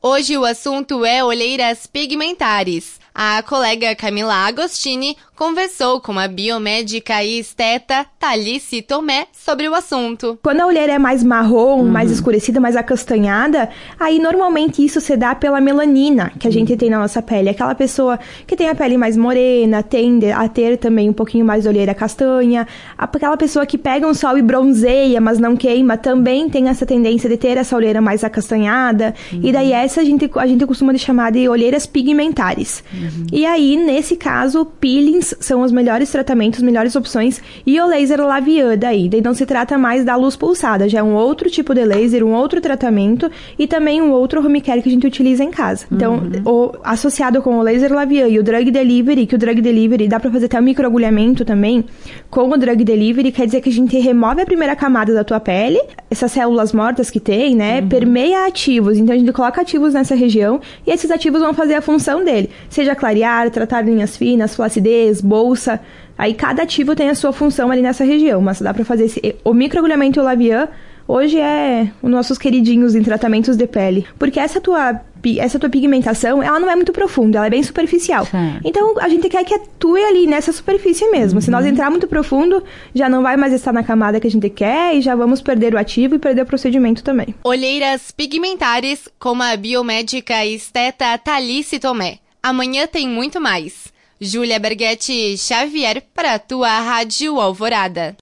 Hoje o assunto é olheiras pigmentares. A colega Camila Agostini conversou com a biomédica e esteta Talice Tomé sobre o assunto. Quando a olheira é mais marrom, mais escurecida, mais acastanhada, aí normalmente isso se dá pela melanina que a gente tem na nossa pele. Aquela pessoa que tem a pele mais morena tende a ter também um pouquinho mais de olheira castanha. Aquela pessoa que pega um sol e bronzeia, mas não queima, também tem essa tendência de ter essa olheira mais acastanhada. E daí essa a gente costuma chamar de olheiras pigmentares. E aí, nesse caso, peelings são os melhores tratamentos, melhores opções, e o laser Lavian daí não se trata mais da luz pulsada, já é um outro tipo de laser, um outro tratamento e também um outro home care que a gente utiliza em casa. Então, associado com o laser Lavian e o drug delivery, que o drug delivery dá pra fazer até o microagulhamento também, com o drug delivery quer dizer que a gente remove a primeira camada da tua pele, essas células mortas que tem, né, permeia ativos, então a gente coloca ativos nessa região e esses ativos vão fazer a função dele, seja clarear, tratar linhas finas, flacidez, bolsa. Aí cada ativo tem a sua função ali nessa região, mas dá pra fazer o microagulhamento e o Lavian hoje é os nossos queridinhos em tratamentos de pele. Porque essa tua pigmentação, ela não é muito profunda, ela é bem superficial. Certo. Então, a gente quer que atue ali nessa superfície mesmo. Se nós entrar muito profundo, já não vai mais estar na camada que a gente quer e já vamos perder o ativo e perder o procedimento também. Olheiras pigmentares com a biomédica e esteta Talice Tomé. Amanhã tem muito mais. Júlia Berghetti Xavier para a tua Rádio Alvorada.